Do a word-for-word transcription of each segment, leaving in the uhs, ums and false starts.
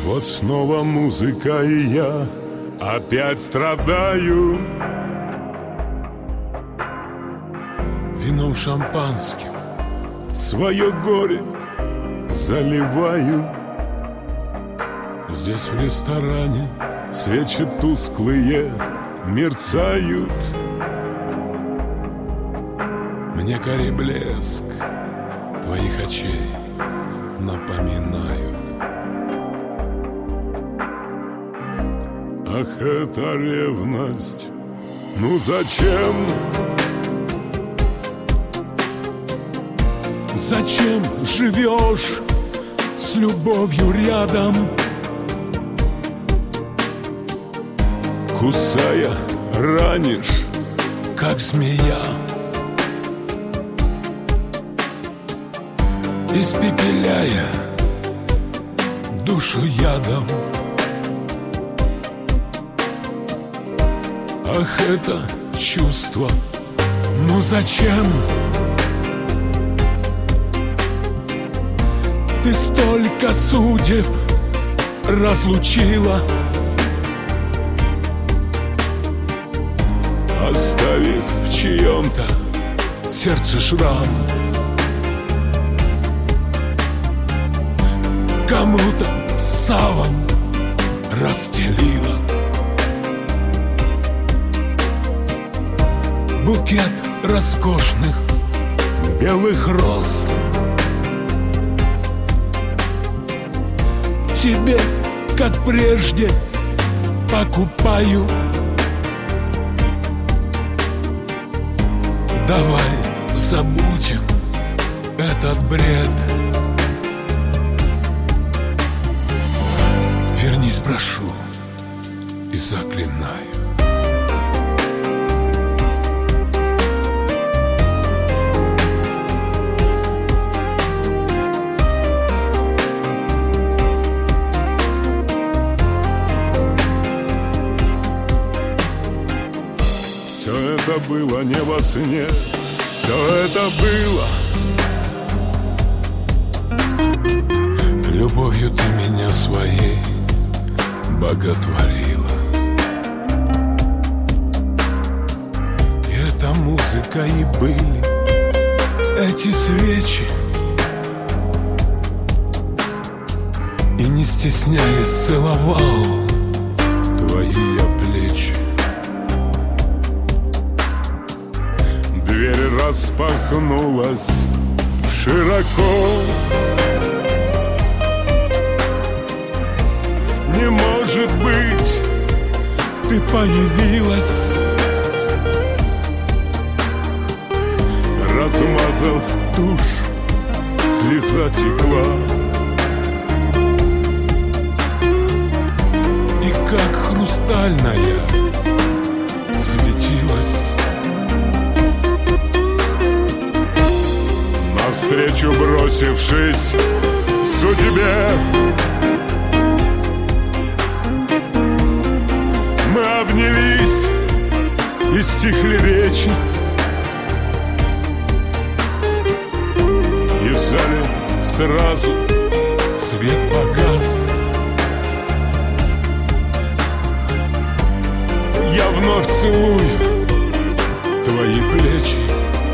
Вот снова музыка, и я опять страдаю. Вином шампанским свое горе заливаю. Здесь в ресторане свечи тусклые мерцают. Мне гори блеск твоих очей напоминают. Ах, эта ревность, ну зачем? Зачем живешь с любовью рядом, кусая, ранишь, как змея, испепеляя душу ядом? Ах, это чувство, ну зачем? Ты столько судеб разлучила, оставив в чьем-то сердце шрам. Кому-то саван расстелила букет роскошных белых роз. Тебе, как прежде, покупаю. Давай забудем этот бред. Вернись, прошу, и заклинаю. Все это было не во сне, все это было. Любовью ты меня своей боготворила. И эта музыка, и были эти свечи, и не стесняясь целовал твои я плечи. Дверь распахнулась широко. Не может быть, ты появилась, размазав тушь, слеза текла. И как хрустальная светилась. Навстречу бросившись судьбе, мы обнялись и стихли речи. И в зале сразу свет погас. Я вновь целую твои плечи.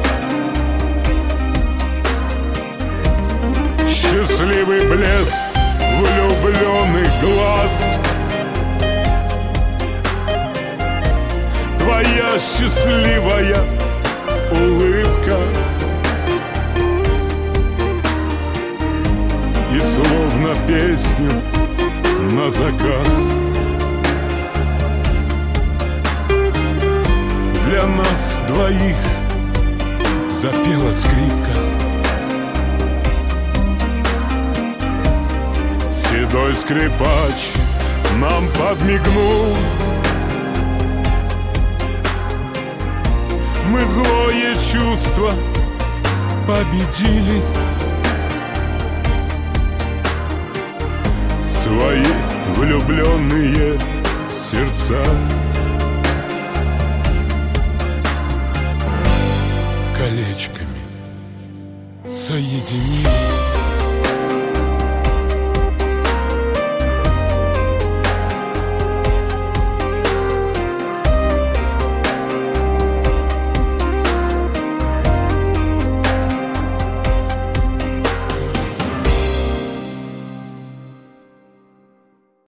Счастливый блеск влюбленных глаз. Твоя счастливая улыбка. И словно песню на заказ для нас двоих запела скрипка. Седой скрипач нам подмигнул. Мы злое чувство победили. Свои влюбленные сердца колечками соединили.